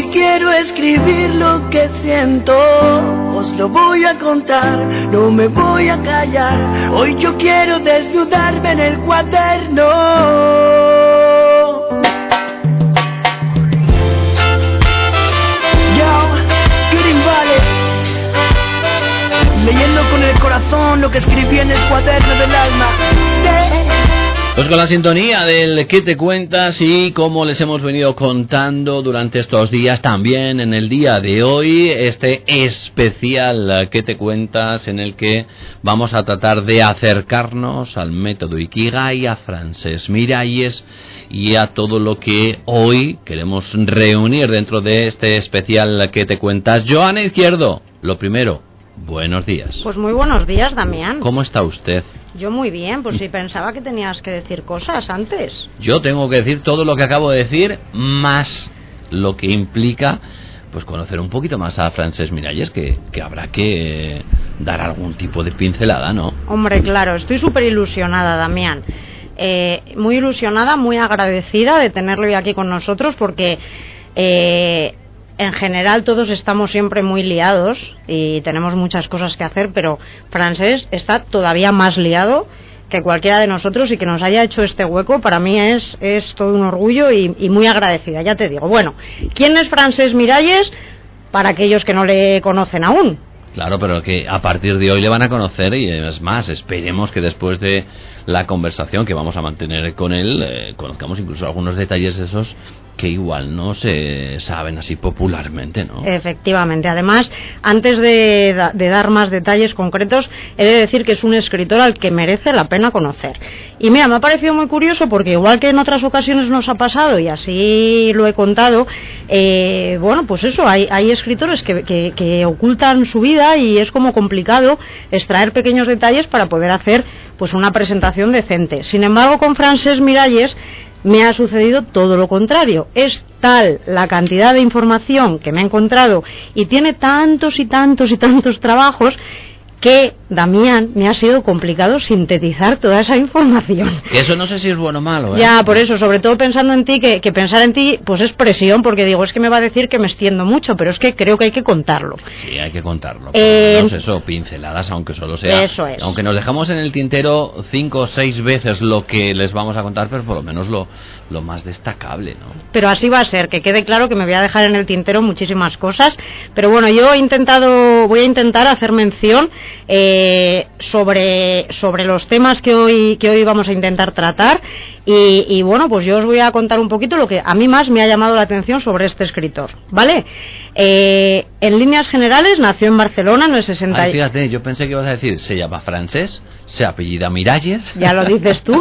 quiero escribir lo que siento, os lo voy a contar, no me voy a callar. Hoy yo quiero desnudarme en el cuaderno. Leyendo con el corazón lo que escribí en el cuaderno del alma. Pues con la sintonía del ¿Qué te cuentas? Y como les hemos venido contando durante estos días, también en el día de hoy, este especial ¿Qué te cuentas? En el que vamos a tratar de acercarnos al método Ikigai, a Francesc Miralles y a todo lo que hoy queremos reunir dentro de este especial ¿Qué te cuentas? Joana Izquierdo, lo primero, buenos días. Pues muy buenos días, Damián. ¿Cómo está usted? Yo muy bien, pues sí, pensaba que tenías que decir cosas antes. Yo tengo que decir todo lo que acabo de decir, más lo que implica pues conocer un poquito más a Francesc Miralles, que habrá que dar algún tipo de pincelada, ¿no? Hombre, claro, estoy súper ilusionada, Damián. Muy ilusionada, muy agradecida de tenerlo hoy aquí con nosotros, porque en general todos estamos siempre muy liados y tenemos muchas cosas que hacer, pero Francesc está todavía más liado que cualquiera de nosotros, y que nos haya hecho este hueco para mí es todo un orgullo y muy agradecida, ya te digo. Bueno, ¿quién es Francesc Miralles? Para aquellos que no le conocen aún. Claro, pero que a partir de hoy le van a conocer, y es más, esperemos que después de la conversación que vamos a mantener con él, conozcamos incluso algunos detalles de esos que igual no se saben así popularmente, ¿no? Efectivamente. Además, antes de dar más detalles concretos, he de decir que es un escritor al que merece la pena conocer. Y mira, me ha parecido muy curioso porque, igual que en otras ocasiones nos ha pasado, y así lo he contado, bueno, pues eso, hay escritores que ocultan su vida, y es como complicado extraer pequeños detalles para poder hacer pues una presentación decente. Sin embargo, con Francesc Miralles me ha sucedido todo lo contrario. Es tal la cantidad de información que me he encontrado, y tiene tantos y tantos y tantos trabajos, que, Damián, me ha sido complicado sintetizar toda esa información. Que eso no sé si es bueno o malo, ¿eh? Ya, por eso, sobre todo pensando en ti, que pensar en ti pues es presión, porque digo, es que me va a decir que me extiendo mucho, pero es que creo que hay que contarlo. Sí, hay que contarlo. Por lo menos eso, pinceladas, aunque solo sea. Eso es. Aunque nos dejamos en el tintero 5 o 6 veces lo que les vamos a contar, pero por lo menos lo más destacable, ¿no? Pero así va a ser, que quede claro que me voy a dejar en el tintero muchísimas cosas, pero bueno, yo voy a intentar hacer mención sobre los temas que hoy vamos a intentar tratar, y bueno, pues yo os voy a contar un poquito lo que a mí más me ha llamado la atención sobre este escritor, ¿vale? En líneas generales, nació en Barcelona en el 60. Ay, fíjate, yo pensé que ibas a decir, se llama Francesc, se apellida Miralles. Ya lo dices tú.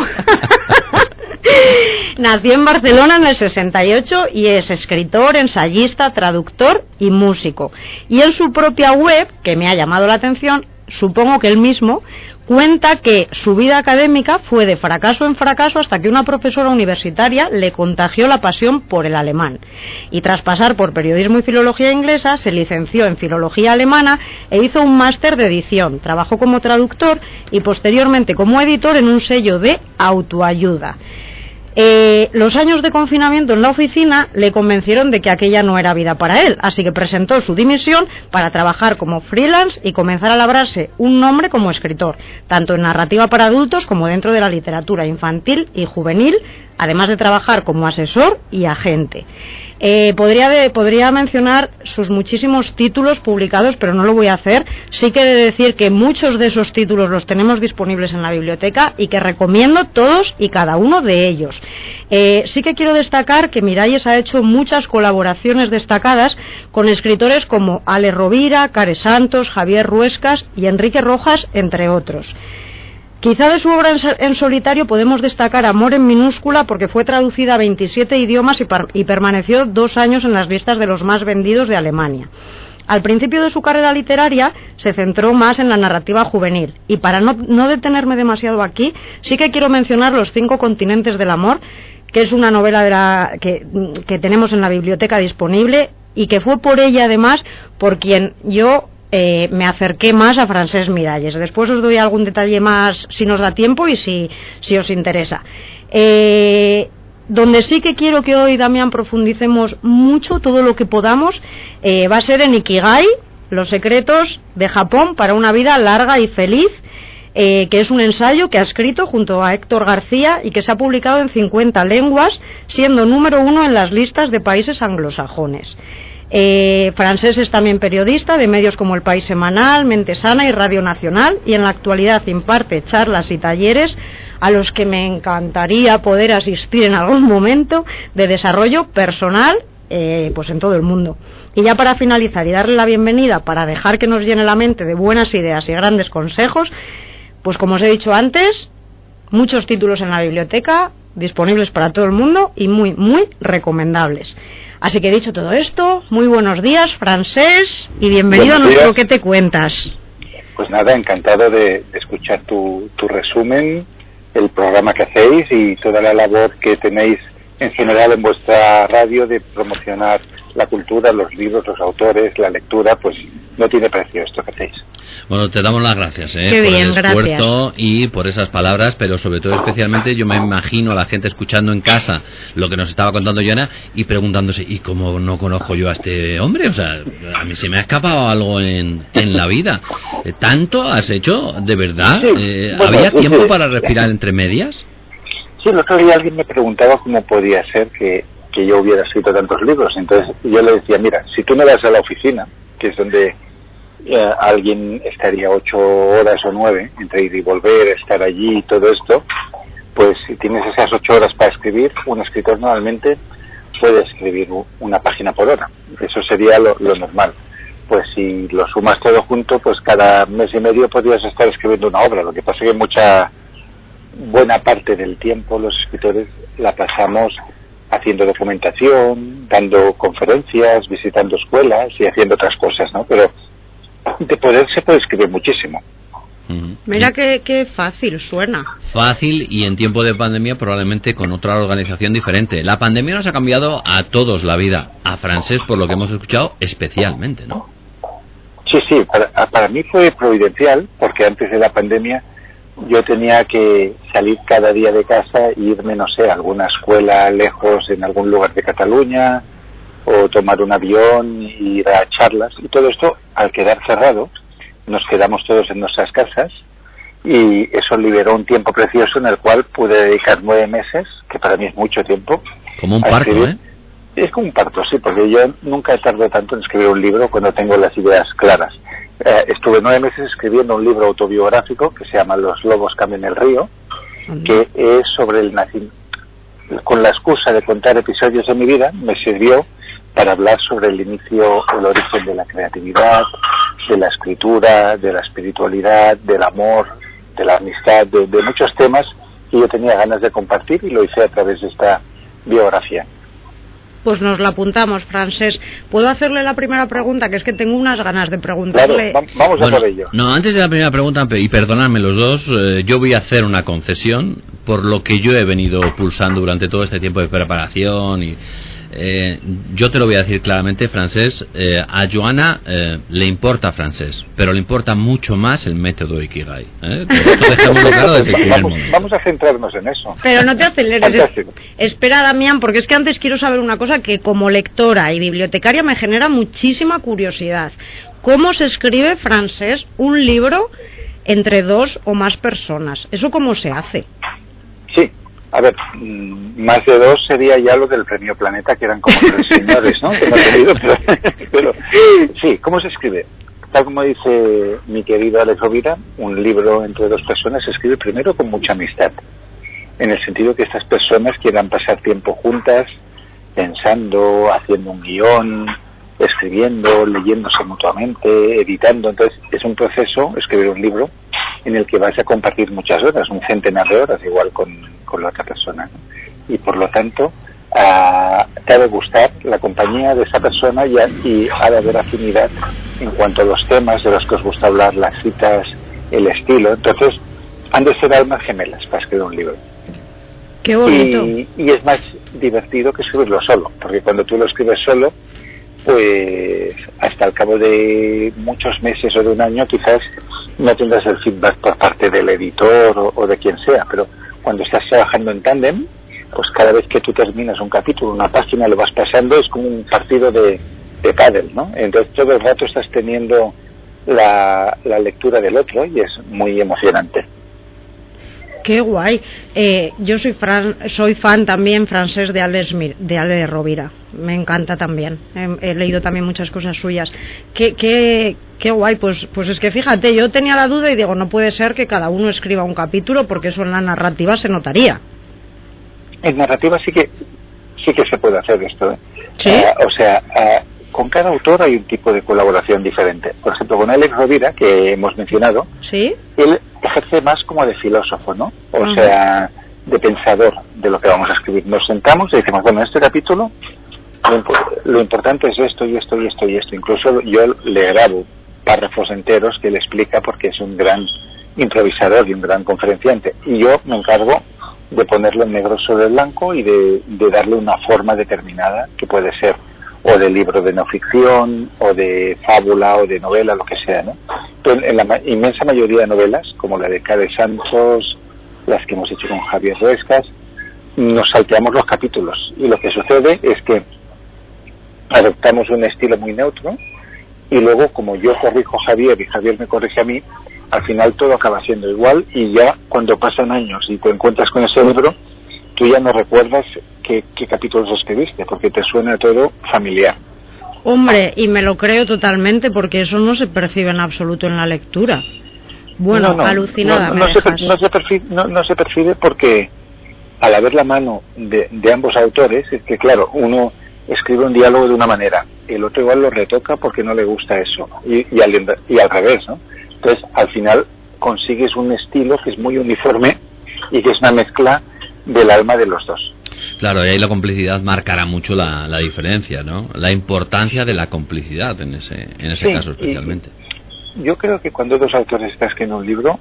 Nació en Barcelona en el 68 y es escritor, ensayista, traductor y músico. Y en su propia web, que me ha llamado la atención, supongo que él mismo cuenta que su vida académica fue de fracaso en fracaso hasta que una profesora universitaria le contagió la pasión por el alemán. Y tras pasar por periodismo y filología inglesa, se licenció en filología alemana e hizo un máster de edición. Trabajó como traductor y posteriormente como editor en un sello de autoayuda. Los años de confinamiento en la oficina le convencieron de que aquella no era vida para él, así que presentó su dimisión para trabajar como freelance y comenzar a labrarse un nombre como escritor, tanto en narrativa para adultos como dentro de la literatura infantil y juvenil, además de trabajar como asesor y agente. Podría mencionar sus muchísimos títulos publicados, pero no lo voy a hacer. Sí que he de decir que muchos de esos títulos los tenemos disponibles en la biblioteca y que recomiendo todos y cada uno de ellos. Sí que quiero destacar que Miralles ha hecho muchas colaboraciones destacadas con escritores como Ale Rovira, Care Santos, Javier Ruescas y Enrique Rojas, entre otros. Quizá de su obra en solitario podemos destacar Amor en minúscula, porque fue traducida a 27 idiomas y permaneció 2 años en las listas de los más vendidos de Alemania. Al principio de su carrera literaria se centró más en la narrativa juvenil, y para no detenerme demasiado aquí, sí que quiero mencionar Los 5 continentes del amor, que es una novela que tenemos en la biblioteca disponible, y que fue por ella además por quien yo me acerqué más a Francesc Miralles. Después os doy algún detalle más si nos da tiempo y si os interesa. donde sí que quiero que hoy, Damián, profundicemos mucho, todo lo que podamos, va a ser en Ikigai, los secretos de Japón para una vida larga y feliz, que es un ensayo que ha escrito junto a Héctor García y que se ha publicado en 50 lenguas, siendo número 1 en las listas de países anglosajones. Francés es también periodista de medios como El País Semanal, Mente Sana y Radio Nacional, y en la actualidad imparte charlas y talleres a los que me encantaría poder asistir en algún momento, de desarrollo personal, pues en todo el mundo. Y ya para finalizar y darle la bienvenida, para dejar que nos llene la mente de buenas ideas y grandes consejos, pues como os he dicho antes, muchos títulos en la biblioteca, disponibles para todo el mundo y muy, muy recomendables. Así que dicho todo esto, muy buenos días, Francés, y bienvenido a nuestro ¿Qué te cuentas? Pues nada, encantado de escuchar tu resumen, el programa que hacéis y toda la labor que tenéis en general en vuestra radio de promocionar la cultura, los libros, los autores, la lectura. Pues no tiene precio esto que hacéis. Bueno, te damos las gracias por bien, el esfuerzo, gracias. y por esas palabras, pero sobre todo especialmente yo me imagino a la gente escuchando en casa lo que nos estaba contando Joana y preguntándose, ¿y cómo no conozco yo a este hombre? O sea, a mí se me ha escapado algo en la vida. ¿Tanto has hecho? ¿De verdad? Sí, bueno, ¿Había tiempo para respirar entre medias? Sí, el otro día alguien me preguntaba cómo podía ser que yo hubiera escrito tantos libros. Entonces yo le decía, mira, si tú no vas a la oficina, que es donde alguien estaría 8 horas o 9 entre ir y volver, estar allí y todo esto, pues si tienes esas 8 horas para escribir, un escritor normalmente puede escribir una página por hora. Eso sería lo normal. Pues si lo sumas todo junto, pues cada mes y medio podrías estar escribiendo una obra. Lo que pasa es que buena parte del tiempo los escritores la pasamos haciendo documentación, dando conferencias, visitando escuelas y haciendo otras cosas, ¿no? Pero de poder se puede escribir muchísimo. Mira qué fácil suena. Fácil, y en tiempo de pandemia probablemente con otra organización diferente. La pandemia nos ha cambiado a todos la vida, a Francés, por lo que hemos escuchado, especialmente, ¿no? Sí, para mí fue providencial, porque antes de la pandemia yo tenía que salir cada día de casa e irme, no sé, a alguna escuela lejos en algún lugar de Cataluña, o tomar un avión e ir a charlas, y todo esto, al quedar cerrado, nos quedamos todos en nuestras casas, y eso liberó un tiempo precioso en el cual pude dedicar 9 meses, que para mí es mucho tiempo. Como un parto, escribir. Es como un parto, sí, porque yo nunca he tardado tanto en escribir un libro cuando tengo las ideas claras. Estuve 9 meses escribiendo un libro autobiográfico que se llama Los lobos cambian el río, que es sobre el nacimiento. Con la excusa de contar episodios de mi vida, me sirvió para hablar sobre el inicio, el origen de la creatividad, de la escritura, de la espiritualidad, del amor, de la amistad, de muchos temas que yo tenía ganas de compartir, y lo hice a través de esta biografía. Pues nos la apuntamos, Francés. ¿Puedo hacerle la primera pregunta? Que es que tengo unas ganas de preguntarle. Claro, vamos a por ello. No, antes de la primera pregunta, y perdonadme los dos, yo voy a hacer una concesión por lo que yo he venido pulsando durante todo este tiempo de preparación. Y yo te lo voy a decir claramente, Francés, a Joana le importa Francés, pero le importa mucho más el método Ikigai. Dejémoslo claro desde el primer momento. Vamos a centrarnos en eso. Pero no te aceleres. Espera, Damián, porque es que antes quiero saber una cosa que como lectora y bibliotecaria me genera muchísima curiosidad. ¿Cómo se escribe, Francés, un libro entre 2 o más personas? ¿Eso cómo se hace? Sí. A ver, más de 2 sería ya lo del Premio Planeta, que eran como 3 señores, ¿no? Que hemos tenido, pero sí, ¿cómo se escribe? Tal como dice mi querido Alex Rovira, un libro entre 2 personas se escribe primero con mucha amistad, en el sentido que estas personas quieran pasar tiempo juntas, pensando, haciendo un guión, escribiendo, leyéndose mutuamente, editando. Entonces es un proceso, escribir un libro, en el que vas a compartir muchas horas, un centenar de horas, igual con la otra persona, ¿no? Y por lo tanto te ha de gustar la compañía de esa persona y ha de haber afinidad en cuanto a los temas de los que os gusta hablar, las citas, el estilo. Entonces han de ser almas gemelas para escribir un libro. Qué bonito. Y es más divertido que escribirlo solo, porque cuando tú lo escribes solo, pues hasta el cabo de muchos meses o de un año quizás no tendrás el feedback por parte del editor o de quien sea, pero cuando estás trabajando en tándem, pues cada vez que tú terminas un capítulo, una página, lo vas pasando, es como un partido de pádel, ¿no? Entonces todo el rato estás teniendo la lectura del otro y es muy emocionante. Qué guay. Yo soy fan también francés de Alex Rovira. Me encanta también. He leído también muchas cosas suyas. Qué guay. Pues es que fíjate, yo tenía la duda y digo, no puede ser que cada uno escriba un capítulo, porque eso en la narrativa se notaría. En narrativa sí que se puede hacer esto, ¿eh? ¿Sí? Con cada autor hay un tipo de colaboración diferente. Por ejemplo, con Alex Rovira, que hemos mencionado, ¿sí? Él ejerce más como de filósofo, ¿no? O sea, de pensador de lo que vamos a escribir. Nos sentamos y decimos, bueno, en este capítulo lo importante es esto y esto y esto y esto. Incluso yo le grabo párrafos enteros que él explica, porque es un gran improvisador y un gran conferenciante. Y yo me encargo de ponerlo en negro sobre blanco y de darle una forma determinada, que puede ser o de libro de no ficción, o de fábula, o de novela, lo que sea, ¿no? Pero en la inmensa mayoría de novelas, como la de Cade Santos, las que hemos hecho con Javier Ruescas, nos salteamos los capítulos, y lo que sucede es que adoptamos un estilo muy neutro, y luego, como yo corrijo a Javier y Javier me corrige a mí, al final todo acaba siendo igual, y ya cuando pasan años y te encuentras con ese libro, tú ya no recuerdas qué capítulos escribiste, porque te suena todo familiar. Hombre, y me lo creo totalmente, porque eso no se percibe en absoluto en la lectura. Bueno, alucinada me dejas. No se percibe porque al haber la mano de ambos autores, es que claro, uno escribe un diálogo de una manera, el otro igual lo retoca porque no le gusta eso, y al revés, ¿no? Entonces, al final consigues un estilo que es muy uniforme y que es una mezcla del alma de los dos. Claro, y ahí la complicidad marcará mucho la diferencia, ¿no? La importancia de la complicidad en ese sí, caso especialmente. Yo creo que cuando dos autores están escribiendo un libro,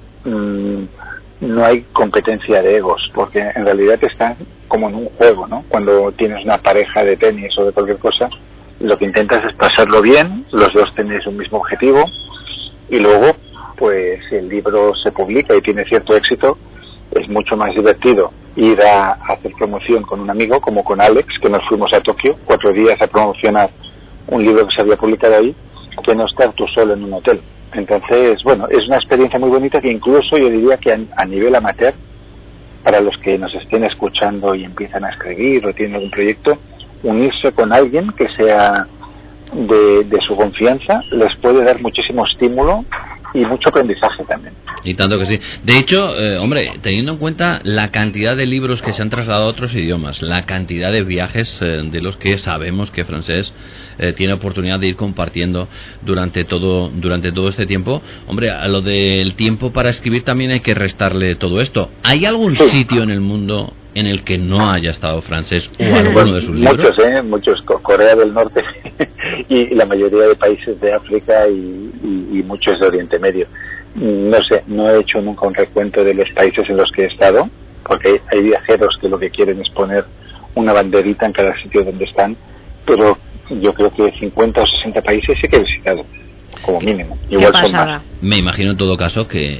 no hay competencia de egos, porque en realidad están como en un juego, ¿no? Cuando tienes una pareja de tenis o de cualquier cosa, lo que intentas es pasarlo bien, los dos tenéis un mismo objetivo, y luego, pues si el libro se publica y tiene cierto éxito, es mucho más divertido ir a hacer promoción con un amigo, como con Alex, que nos fuimos a Tokio 4 días a promocionar un libro que se había publicado ahí, que no estar tú solo en un hotel. Entonces, bueno, es una experiencia muy bonita que incluso yo diría que a nivel amateur, para los que nos estén escuchando y empiezan a escribir o tienen algún proyecto, unirse con alguien que sea de su confianza les puede dar muchísimo estímulo y mucho aprendizaje también. Y tanto que sí. De hecho, hombre, teniendo en cuenta la cantidad de libros que se han trasladado a otros idiomas, la cantidad de viajes de los que sabemos que Francés tiene oportunidad de ir compartiendo durante todo este tiempo, hombre, a lo del tiempo para escribir también hay que restarle todo esto. ¿Hay algún sitio en el mundo en el que no haya estado Francés o alguno de sus libros? Muchos, Corea del Norte y la mayoría de países de África y muchos de Oriente Medio. No sé, no he hecho nunca un recuento de los países en los que he estado, porque hay viajeros que lo que quieren es poner una banderita en cada sitio donde están, pero yo creo que 50 o 60 países sí que he visitado, como mínimo. Igual son más. Me imagino en todo caso que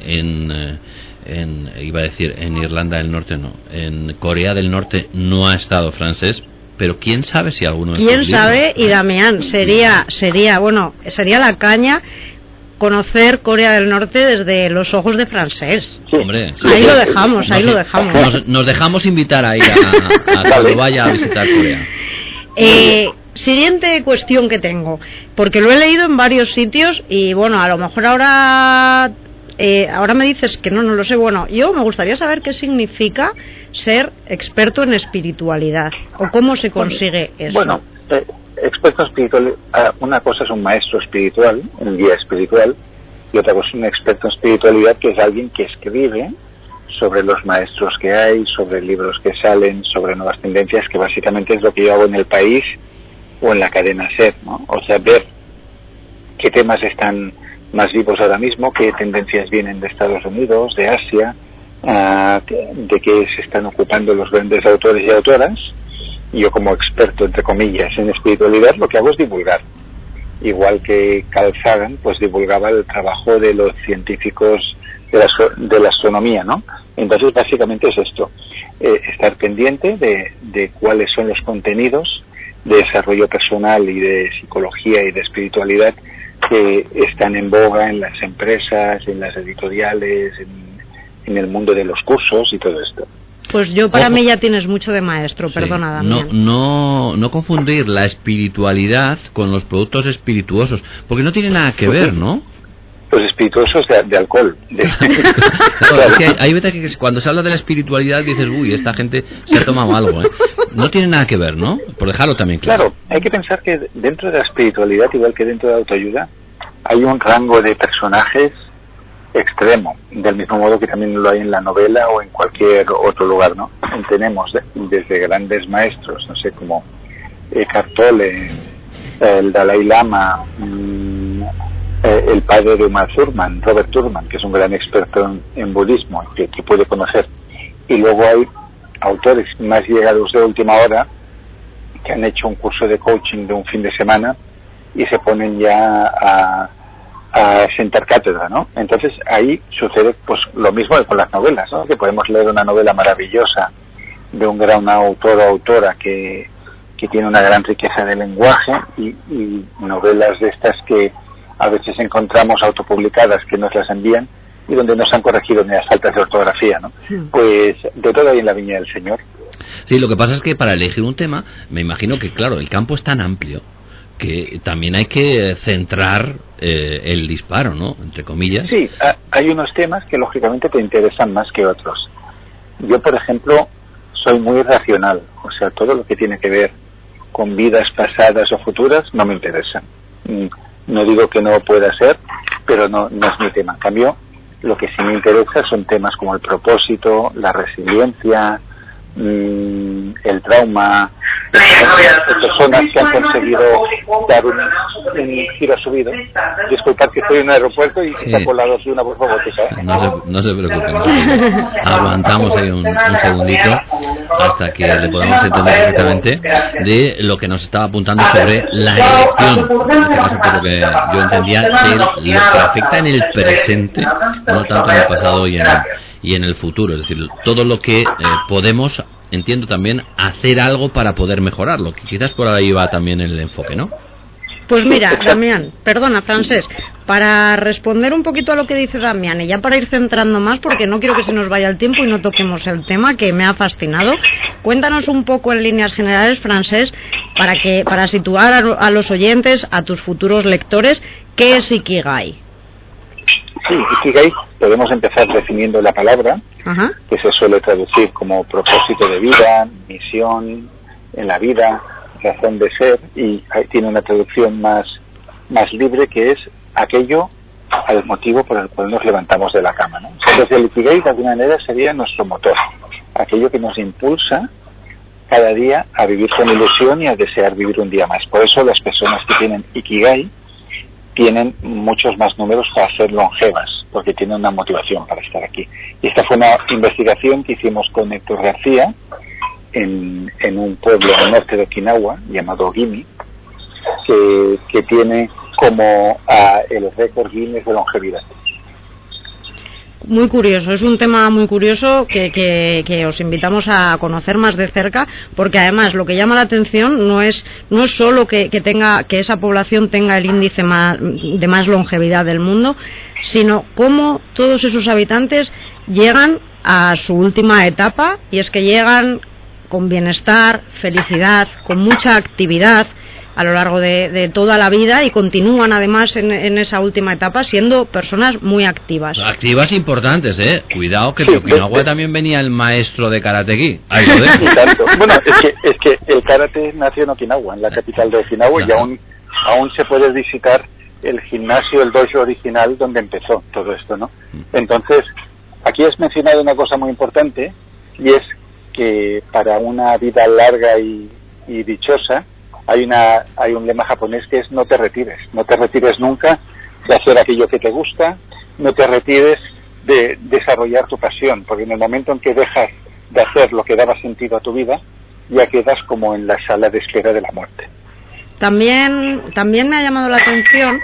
iba a decir en Irlanda del Norte no, en Corea del Norte no ha estado Francés, pero quién sabe si alguno de quién sabe. Y Damián, sería la caña conocer Corea del Norte desde los ojos de Francés. Sí. Hombre, sí. Ahí lo dejamos. Nos dejamos invitar a ir a cuando vaya a visitar Corea. Siguiente cuestión que tengo, porque lo he leído en varios sitios y bueno, a lo mejor ahora me dices que no lo sé. Bueno, yo me gustaría saber qué significa ser experto en espiritualidad o cómo se consigue eso. Bueno, experto en espiritualidad, una cosa es un maestro espiritual, un guía espiritual, y otra cosa es un experto en espiritualidad, que es alguien que escribe sobre los maestros que hay, sobre libros que salen, sobre nuevas tendencias, que básicamente es lo que yo hago en El País o en la cadena SER, ¿no? O sea, ver qué temas están más vivos ahora mismo, qué tendencias vienen de Estados Unidos, de Asia, de qué se están ocupando los grandes autores y autoras. Yo, como experto, entre comillas, en espiritualidad, lo que hago es divulgar. Igual que Carl Sagan, pues divulgaba el trabajo de los científicos de la astronomía, ¿no? Entonces, básicamente es esto, estar pendiente de cuáles son los contenidos de desarrollo personal y de psicología y de espiritualidad que están en boga en las empresas, en las editoriales, en el mundo de los cursos y todo esto. Pues yo para mí ya tienes mucho de maestro, perdona, Damián. No confundir la espiritualidad con los productos espirituosos, porque no tiene nada que ver, ¿no? Los espirituosos de alcohol. Claro, es que hay veces que cuando se habla de la espiritualidad dices, uy, esta gente se ha tomado algo, ¿eh? No tiene nada que ver, ¿no? Por dejarlo también claro. Claro, hay que pensar que dentro de la espiritualidad, igual que dentro de la autoayuda, hay un rango de personajes extremo, del mismo modo que también lo hay en la novela o en cualquier otro lugar, ¿no? Tenemos desde grandes maestros, no sé, como Eckhart Tolle, el Dalai Lama, el padre de Uma Thurman, Robert Thurman, que es un gran experto en budismo, que puede conocer. Y luego hay autores más llegados de última hora que han hecho un curso de coaching de un fin de semana y se ponen ya a sentar cátedra, ¿no? Entonces ahí sucede pues lo mismo que con las novelas, ¿no? Que podemos leer una novela maravillosa de un gran autor o autora que tiene una gran riqueza de lenguaje y novelas de estas que a veces encontramos autopublicadas que nos las envían y donde no se han corregido ni las faltas de ortografía, ¿no? Pues de todo hay en la viña del Señor. Sí, lo que pasa es que para elegir un tema, me imagino que, claro, el campo es tan amplio que también hay que centrar el disparo, ¿no? Entre comillas. Sí, hay unos temas que lógicamente te interesan más que otros. Yo, por ejemplo, soy muy racional, o sea, todo lo que tiene que ver con vidas pasadas o futuras no me interesa. No digo que no pueda ser, pero no es mi tema. En cambio, lo que sí me interesa son temas como el propósito, la resiliencia, el trauma, personas que han conseguido dar un giro a su vida. Disculpad que estoy en un aeropuerto y se ha colado así una voz robótica. No se preocupe. Aguantamos ahí un segundito hasta que le podamos entender perfectamente de lo que nos estaba apuntando sobre la elección. En este caso, por lo que yo entendía, de lo que afecta en el presente, no tanto en el pasado y en el futuro. Es decir, todo lo que podemos, entiendo también, hacer algo para poder mejorarlo, que quizás por ahí va también el enfoque, ¿no? Pues mira, Damián, perdona, Francés, para responder un poquito a lo que dice Damián y ya para ir centrando más, porque no quiero que se nos vaya el tiempo y no toquemos el tema que me ha fascinado, cuéntanos un poco en líneas generales, Francés, para situar a los oyentes, a tus futuros lectores, ¿qué es Ikigai? Sí, Ikigai podemos empezar definiendo la palabra, que se suele traducir como propósito de vida, misión en la vida, razón de ser, y tiene una traducción más libre, que es aquello al motivo por el cual nos levantamos de la cama, ¿no? Entonces el Ikigai de alguna manera sería nuestro motor, aquello que nos impulsa cada día a vivir con ilusión y a desear vivir un día más. Por eso las personas que tienen Ikigai tienen muchos más números para ser longevas, porque tienen una motivación para estar aquí. Y esta fue una investigación que hicimos con Héctor García en un pueblo al norte de Okinawa llamado Gimi, que tiene como el récord Guinness de longevidad. Muy curioso, es un tema muy curioso que os invitamos a conocer más de cerca, porque además lo que llama la atención no es solo que esa población tenga el índice de más longevidad del mundo, sino cómo todos esos habitantes llegan a su última etapa, y es que llegan con bienestar, felicidad, con mucha actividad a lo largo de toda la vida, y continúan además en esa última etapa siendo personas muy activas. Activas importantes, Cuidado que de Okinawa también venía el maestro de Karate-Gi. Ahí lo dejo. Exacto. Bueno, es que el karate nació en Okinawa, en la capital de Okinawa, claro. Y aún se puede visitar el gimnasio, el dojo original donde empezó todo esto, ¿no? Entonces, aquí has mencionado una cosa muy importante, y es que para una vida larga y dichosa hay un lema japonés que es no te retires nunca de hacer aquello que te gusta, no te retires de desarrollar tu pasión, porque en el momento en que dejas de hacer lo que daba sentido a tu vida, ya quedas como en la sala de espera de la muerte. También me ha llamado la atención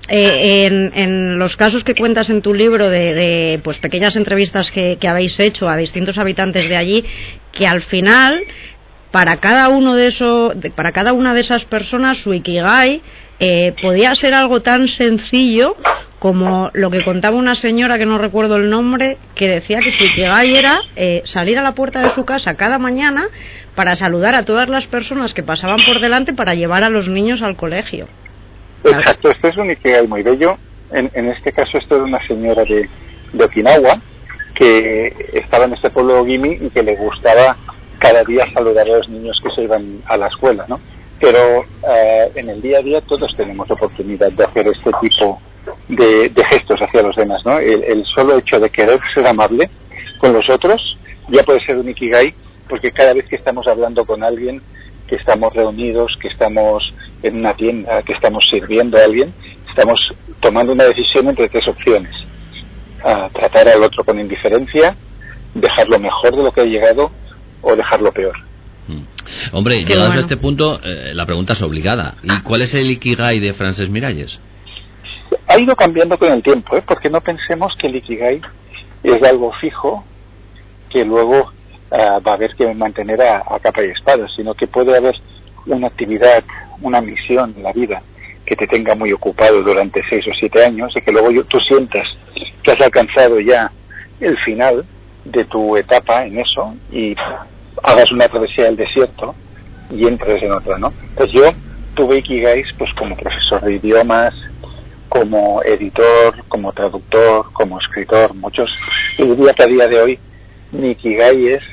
en los casos que cuentas en tu libro de pues pequeñas entrevistas que habéis hecho a distintos habitantes de allí, que al final para cada una de esas personas su ikigai podía ser algo tan sencillo como lo que contaba una señora que no recuerdo el nombre, que decía que su ikigai era salir a la puerta de su casa cada mañana para saludar a todas las personas que pasaban por delante para llevar a los niños al colegio. Exacto, esto es un ikigai muy bello. En este caso esto es una señora de Okinawa que estaba en este pueblo Gimi y que le gustaba cada día saludar a los niños que se iban a la escuela, ¿no? Pero en el día a día todos tenemos oportunidad de hacer este tipo de gestos hacia los demás, ¿no? El solo hecho de querer ser amable con los otros ya puede ser un ikigai, porque cada vez que estamos hablando con alguien, que estamos reunidos, que estamos en una tienda, que estamos sirviendo a alguien, estamos tomando una decisión entre tres opciones: tratar al otro con indiferencia, dejarlo mejor de lo que ha llegado o dejarlo peor. Hombre, llegados a este punto, la pregunta es obligada. ¿Y cuál es el ikigai de Francesc Miralles? Ha ido cambiando con el tiempo, porque no pensemos que el ikigai es algo fijo que luego va a haber que mantener a capa y espada, sino que puede haber una actividad, una misión en la vida que te tenga muy ocupado durante 6 o 7 años y que luego tú sientas que has alcanzado ya el final de tu etapa en eso y hagas una travesía del desierto y entres en otra, ¿no? Pues yo tuve ikigais pues como profesor de idiomas, como editor, como traductor, como escritor, muchos. Y diría que a día de hoy mi ikigai es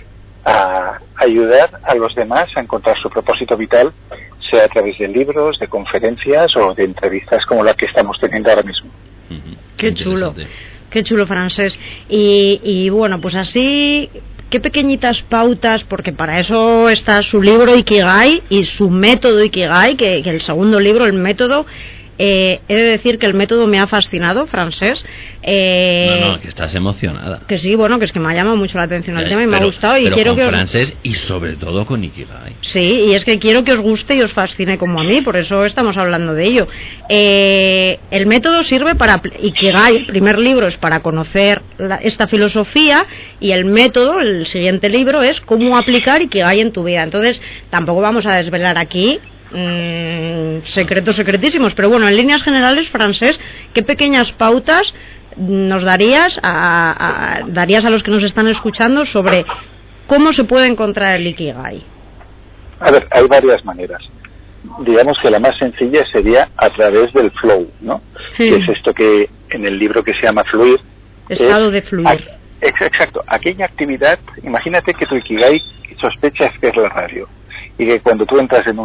ayudar a los demás a encontrar su propósito vital, sea a través de libros, de conferencias o de entrevistas como la que estamos teniendo ahora mismo. Qué chulo, Francesc. Y bueno, pues así, qué pequeñitas pautas, porque para eso está su libro Ikigai y su método Ikigai, que el segundo libro, el método. He de decir que el método me ha fascinado, Francesc. No, que estás emocionada. Que sí, bueno, que es que me ha llamado mucho la atención el tema y me ha gustado. Y quiero con que Francesc y sobre todo con Ikigai. Sí, y es que quiero que os guste y os fascine como a mí, por eso estamos hablando de ello. El método sirve para Ikigai, el primer libro es para conocer esta filosofía, y el método, el siguiente libro, es cómo aplicar Ikigai en tu vida. Entonces, tampoco vamos a desvelar aquí secretos secretísimos, pero bueno, en líneas generales, Francesc, ¿qué pequeñas pautas nos darías a los que nos están escuchando sobre cómo se puede encontrar el Ikigai? A ver, hay varias maneras. Digamos que la más sencilla sería a través del flow, ¿no? Sí. Que es esto que en el libro que se llama Fluir. Estado de fluir. Exacto. Aquella actividad, imagínate que tu Ikigai sospechas que es la radio. Y que cuando tú entras en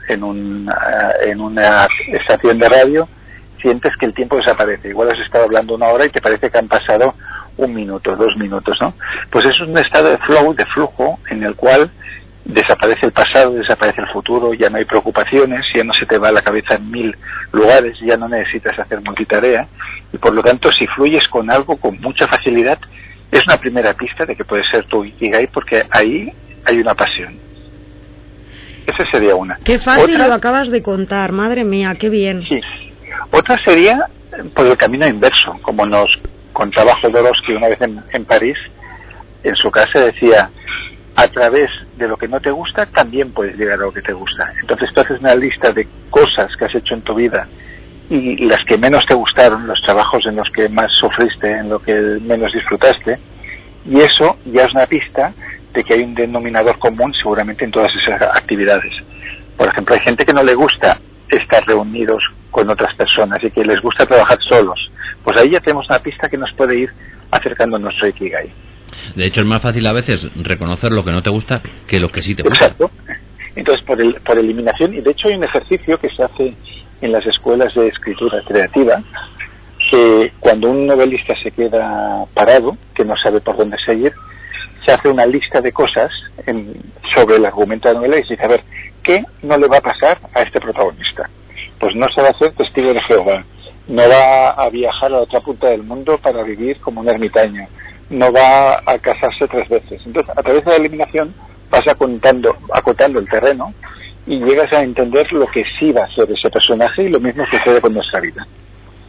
una estación de radio, sientes que el tiempo desaparece. Igual has estado hablando 1 hora y te parece que han pasado 1 minuto, 2 minutos, ¿no? Pues es un estado de flow, de flujo, en el cual desaparece el pasado, desaparece el futuro, ya no hay preocupaciones, ya no se te va la cabeza en 1000 lugares, ya no necesitas hacer multitarea, y por lo tanto, si fluyes con algo con mucha facilidad, es una primera pista de que puede ser tu Ikigai, porque ahí hay una pasión. Esa sería una. Qué fácil lo acabas de contar, madre mía, qué bien. Sí. Otra sería por el camino inverso, como nos contaba Jodorowsky una vez en París. En su casa decía, a través de lo que no te gusta también puedes llegar a lo que te gusta. Entonces tú haces una lista de cosas que has hecho en tu vida y las que menos te gustaron, los trabajos en los que más sufriste, en lo que menos disfrutaste, y eso ya es una pista de que hay un denominador común seguramente en todas esas actividades. Por ejemplo, hay gente que no le gusta estar reunidos con otras personas y que les gusta trabajar solos. Pues ahí ya tenemos una pista que nos puede ir acercando a nuestro Ikigai. De hecho, es más fácil a veces reconocer lo que no te gusta que lo que sí te gusta. Exacto. Entonces, por eliminación, y de hecho hay un ejercicio que se hace en las escuelas de escritura creativa, que cuando un novelista se queda parado, que no sabe por dónde seguir, se hace una lista de cosas sobre el argumento de la novela y se dice, a ver, ¿qué no le va a pasar a este protagonista? Pues no se va a hacer testigo de Jehová, no va a viajar a la otra punta del mundo para vivir como un ermitaño, no va a casarse 3 veces. Entonces, a través de la eliminación vas acotando el terreno y llegas a entender lo que sí va a ser ese personaje, y lo mismo sucede con nuestra vida.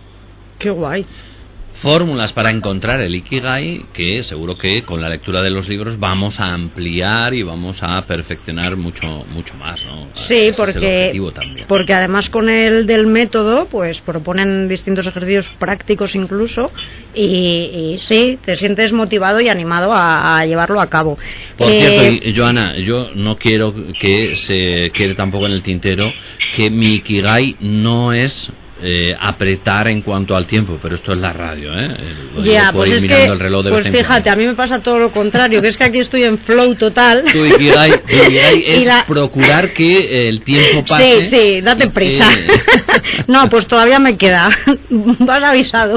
Qué guay. Fórmulas para encontrar el Ikigai que seguro que con la lectura de los libros vamos a ampliar y vamos a perfeccionar mucho más, ¿no? Sí, ese es el objetivo también. porque además con el del método pues proponen distintos ejercicios prácticos incluso y sí, te sientes motivado y animado a llevarlo a cabo. Por cierto, Joana, yo no quiero que se quede tampoco en el tintero que mi Ikigai no es apretar en cuanto al tiempo, pero esto es la radio, Ya, pues es que, el reloj de pues fíjate, a mí me pasa todo lo contrario, que es que aquí estoy en flow total. Tu Ikigai es procurar que el tiempo pase. Sí, date prisa. No, pues todavía me queda. Vas avisado.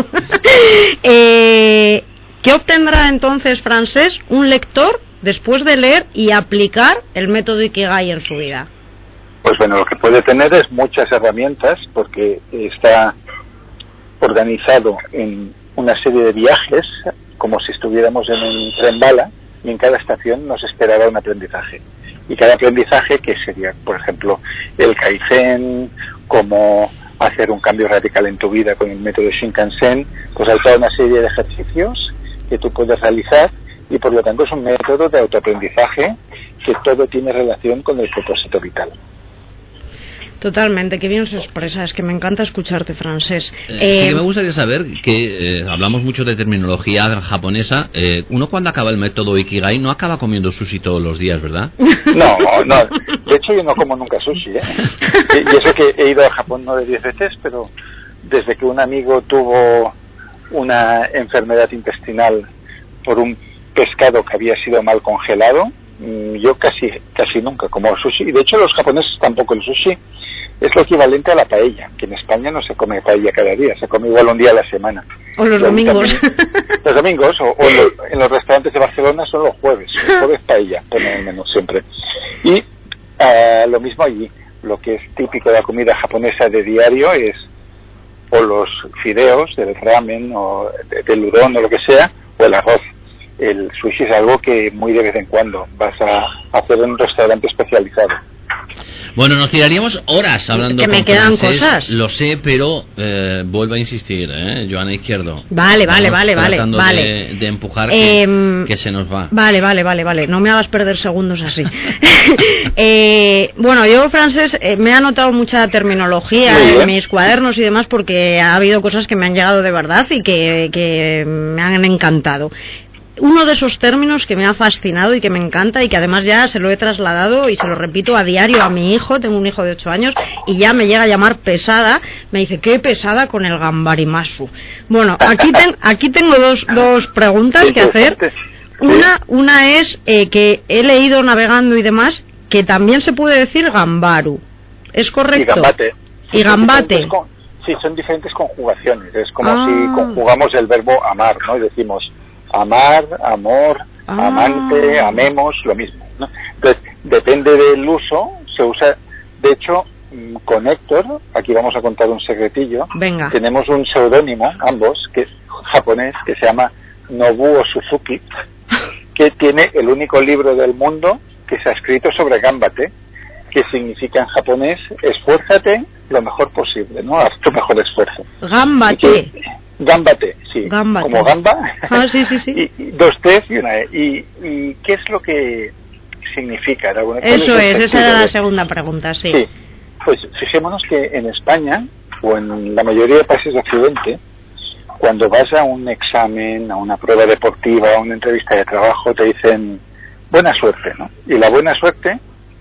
¿Qué obtendrá entonces, Francés, un lector después de leer y aplicar el método Ikigai en su vida? Pues bueno, lo que puede tener es muchas herramientas porque está organizado en una serie de viajes como si estuviéramos en un tren bala y en cada estación nos esperará un aprendizaje. Y cada aprendizaje que sería, por ejemplo, el Kaizen, cómo hacer un cambio radical en tu vida con el método Shinkansen, pues hay toda una serie de ejercicios que tú puedes realizar y por lo tanto es un método de autoaprendizaje que todo tiene relación con el propósito vital. Totalmente, qué bien se expresa, es que me encanta escucharte, Francés. Sí que me gustaría saber que hablamos mucho de terminología japonesa, uno cuando acaba el método Ikigai no acaba comiendo sushi todos los días, ¿verdad? No, de hecho yo no como nunca sushi, y eso que he ido a Japón no de 10 veces, pero desde que un amigo tuvo una enfermedad intestinal por un pescado que había sido mal congelado, yo casi nunca como sushi, y de hecho los japoneses tampoco. El sushi es lo equivalente a la paella, que en España no se come paella cada día, se come igual un día a la semana. O los domingos. Los domingos, en los restaurantes de Barcelona son los jueves paella, ponen el menú siempre. Y lo mismo allí, lo que es típico de la comida japonesa de diario es o los fideos del ramen o del udon o lo que sea, o el arroz. El sushi es algo que muy de vez en cuando vas a hacer en un restaurante especializado. Bueno, nos tiraríamos horas hablando que me con quedan Francés, cosas. Lo sé, pero vuelvo a insistir, Joana Izquierdo. Vale. Tratando de empujar que se nos va. Vale, no me hagas perder segundos así. Bueno, yo, Francés, me he anotado mucha terminología en mis cuadernos y demás porque ha habido cosas que me han llegado de verdad y que me han encantado. Uno de esos términos que me ha fascinado y que me encanta y que además ya se lo he trasladado y se lo repito a diario a mi hijo, tengo un hijo de 8 años y ya me llega a llamar pesada, me dice, qué pesada con el gambarimasu. Bueno, aquí tengo dos preguntas que hacer. Una es que he leído navegando y demás que también se puede decir gambaru, ¿es correcto? Y gambate. Sí, son diferentes conjugaciones, es como si conjugamos el verbo amar, ¿no? Y decimos amar, amor, amante, amemos, lo mismo, ¿no? Entonces, depende del uso, se usa, de hecho, con Héctor, aquí vamos a contar un secretillo. Venga. Tenemos un seudónimo, ambos, que es japonés, que se llama Nobuo Suzuki, que tiene el único libro del mundo que se ha escrito sobre gambate, que significa en japonés, esfuérzate lo mejor posible, ¿no? Haz tu mejor esfuerzo. Gambate. Gambate, sí. Gambate. Como gamba. Sí. Y dos T's y una E. ¿Y qué es lo que significa? Eso es, esa era la segunda pregunta, sí. Sí, pues fijémonos que en España, o en la mayoría de países de Occidente, cuando vas a un examen, a una prueba deportiva, a una entrevista de trabajo, te dicen buena suerte, ¿no? Y la buena suerte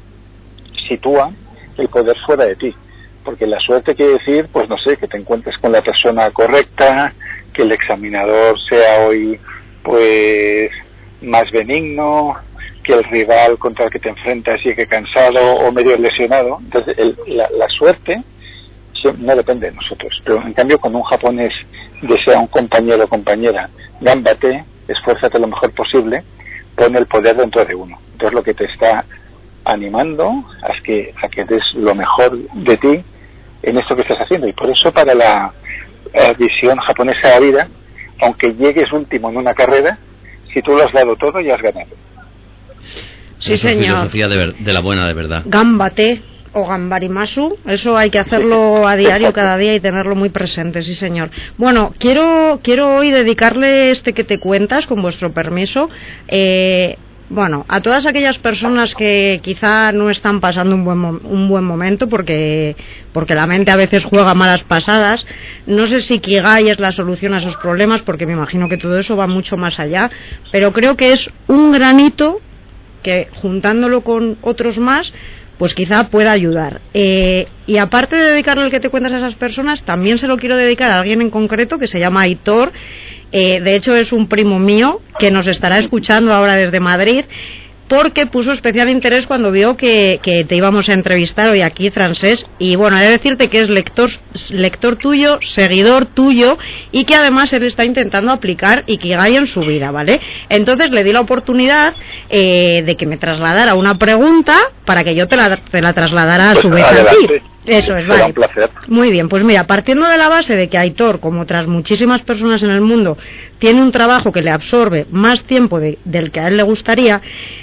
sitúa el poder fuera de ti. Porque la suerte quiere decir, pues no sé, que te encuentres con la persona correcta, que el examinador sea hoy, pues, más benigno, que el rival contra el que te enfrentas llegue cansado o medio lesionado. Entonces, la suerte no depende de nosotros. Pero, en cambio, cuando un japonés desea un compañero o compañera, gambate, esfuérzate lo mejor posible, pone el poder dentro de uno. Entonces, lo que te está animando a que des lo mejor de ti en esto que estás haciendo. Y por eso para la visión japonesa de la vida, aunque llegues último en una carrera, si tú lo has dado todo, ya has ganado. Sí, Esa señor. filosofía de la buena de verdad. Gambate. o gambarimasu, eso hay que hacerlo a diario, cada día, y tenerlo muy presente, sí señor. Bueno, quiero hoy dedicarle este que te cuentas, con vuestro permiso, bueno, a todas aquellas personas que quizá no están pasando un buen momento porque la mente a veces juega malas pasadas. No sé si Ikigai es la solución a esos problemas, porque me imagino que todo eso va mucho más allá, pero creo que es un granito que, juntándolo con otros más, pues quizá pueda ayudar. Y aparte de dedicarle el que te cuentas a esas personas, también se lo quiero dedicar a alguien en concreto que se llama Aitor. De hecho es un primo mío que nos estará escuchando ahora desde Madrid, porque puso especial interés cuando vio que te íbamos a entrevistar hoy aquí, Francés, y bueno, he de decirte que es lector tuyo, seguidor tuyo, y que además él está intentando aplicar Ikigai en su vida, ¿vale? Entonces le di la oportunidad de que me trasladara una pregunta para que yo te la trasladara a su vez a ti. Eso es, vale. Un placer. Muy bien, pues mira, partiendo de la base de que Aitor, como otras muchísimas personas en el mundo, tiene un trabajo que le absorbe más tiempo del que a él le gustaría,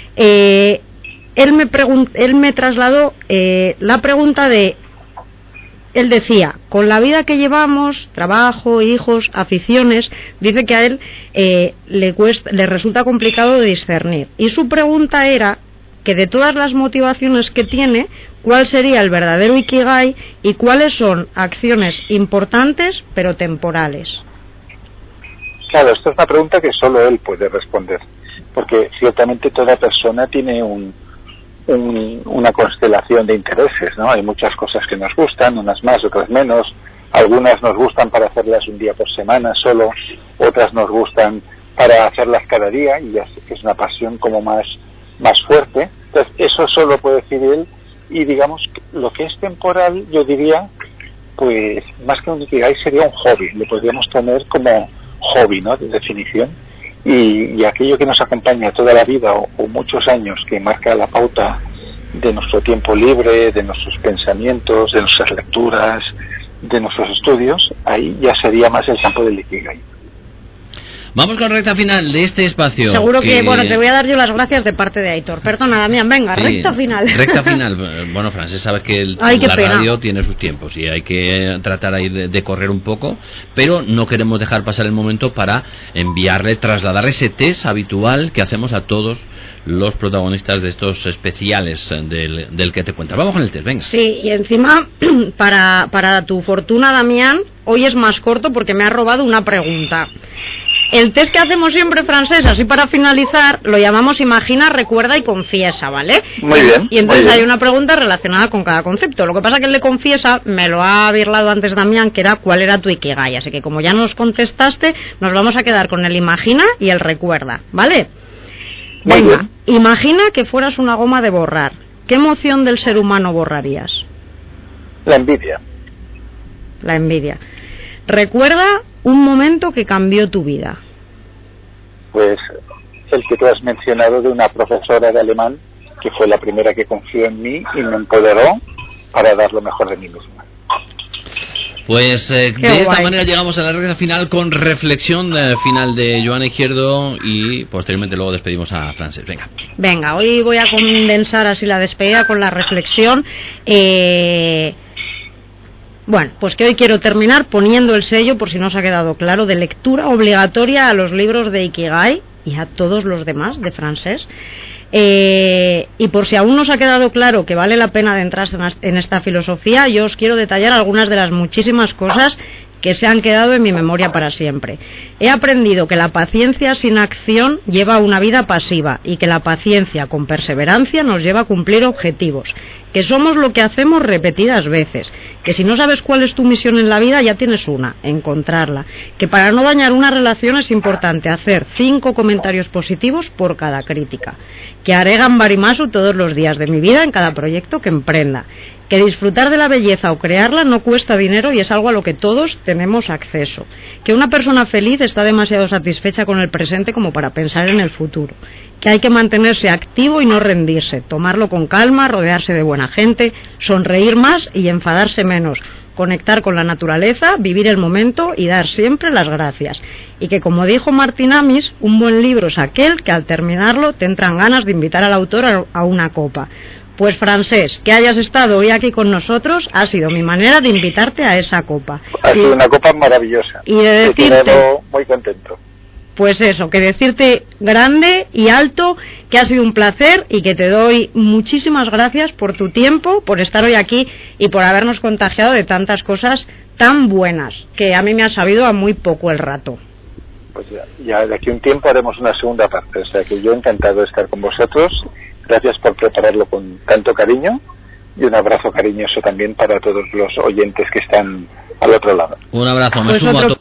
él me trasladó la pregunta de... Él decía, con la vida que llevamos, trabajo, hijos, aficiones, dice que a él le resulta complicado de discernir. Y su pregunta era que de todas las motivaciones que tiene, ¿cuál sería el verdadero Ikigai y cuáles son acciones importantes pero temporales? Claro, esta es una pregunta que solo él puede responder, porque ciertamente toda persona tiene una constelación de intereses, ¿no? Hay muchas cosas que nos gustan, unas más, otras menos. Algunas nos gustan para hacerlas un día por semana solo, otras nos gustan para hacerlas cada día, y ya es una pasión como más fuerte. Entonces eso solo puede decir él. Y digamos, lo que es temporal, yo diría, pues más que un Ikigai sería un hobby, lo podríamos tener como hobby, ¿no?, de definición, y aquello que nos acompaña toda la vida o muchos años, que marca la pauta de nuestro tiempo libre, de nuestros pensamientos, de nuestras lecturas, de nuestros estudios, ahí ya sería más el campo del Ikigai. Vamos con recta final de este espacio. Seguro que bueno, te voy a dar yo las gracias de parte de Aitor. Perdona, Damián, venga, sí, recta final. Recta final. Bueno, Francés sabe que la radio tiene sus tiempos y hay que tratar ahí de correr un poco, pero no queremos dejar pasar el momento para trasladar ese test habitual que hacemos a todos los protagonistas de estos especiales del que te cuentas. Vamos con el test, venga. Sí, y encima, para tu fortuna, Damián, hoy es más corto porque me ha robado una pregunta. El test que hacemos siempre, Francés, así para finalizar, lo llamamos Imagina, Recuerda y Confiesa, ¿vale? Muy bien. Y entonces hay una pregunta relacionada con cada concepto. Lo que pasa que el de Confiesa me lo ha birlado antes Damián, que era ¿cuál era tu Ikigai? Así que como ya nos contestaste, nos vamos a quedar con el Imagina y el Recuerda, ¿vale? Venga, imagina que fueras una goma de borrar. ¿Qué emoción del ser humano borrarías? La envidia. La envidia. Recuerda un momento que cambió tu vida. Pues el que tú has mencionado, de una profesora de alemán que fue la primera que confió en mí y me empoderó para dar lo mejor de mí misma. Pues de esta manera llegamos a la recta final con reflexión final de Joana Izquierdo y posteriormente luego despedimos a Francés. Venga, hoy voy a condensar así la despedida con la reflexión. Bueno, pues que hoy quiero terminar poniendo el sello, por si no os ha quedado claro, de lectura obligatoria a los libros de Ikigai y a todos los demás de Francés. Y por si aún no os ha quedado claro que vale la pena adentrarse en esta filosofía, yo os quiero detallar algunas de las muchísimas cosas que se han quedado en mi memoria para siempre. He aprendido que la paciencia sin acción lleva a una vida pasiva y que la paciencia con perseverancia nos lleva a cumplir objetivos, que somos lo que hacemos repetidas veces, que si no sabes cuál es tu misión en la vida ya tienes una, encontrarla, que para no dañar una relación es importante hacer 5 comentarios positivos por cada crítica, que haré gambarimasu todos los días de mi vida en cada proyecto que emprenda, que disfrutar de la belleza o crearla no cuesta dinero y es algo a lo que todos tenemos acceso, que una persona feliz está demasiado satisfecha con el presente como para pensar en el futuro, que hay que mantenerse activo y no rendirse, tomarlo con calma, rodearse de buena gente, sonreír más y enfadarse menos, conectar con la naturaleza, vivir el momento y dar siempre las gracias. Y que, como dijo Martín Amis, un buen libro es aquel que al terminarlo te entran ganas de invitar al autor a una copa. Pues Francés, que hayas estado hoy aquí con nosotros ha sido mi manera de invitarte a esa copa. Ha sido una copa maravillosa. Y de decirte, he quedado muy contento. Pues eso, que decirte grande y alto que ha sido un placer y que te doy muchísimas gracias por tu tiempo, por estar hoy aquí y por habernos contagiado de tantas cosas tan buenas, que a mí me ha sabido a muy poco el rato. Pues ya de aquí a un tiempo haremos una segunda parte, o sea que yo encantado de estar con vosotros. Gracias por prepararlo con tanto cariño y un abrazo cariñoso también para todos los oyentes que están al otro lado. Un abrazo, me Pues sumo a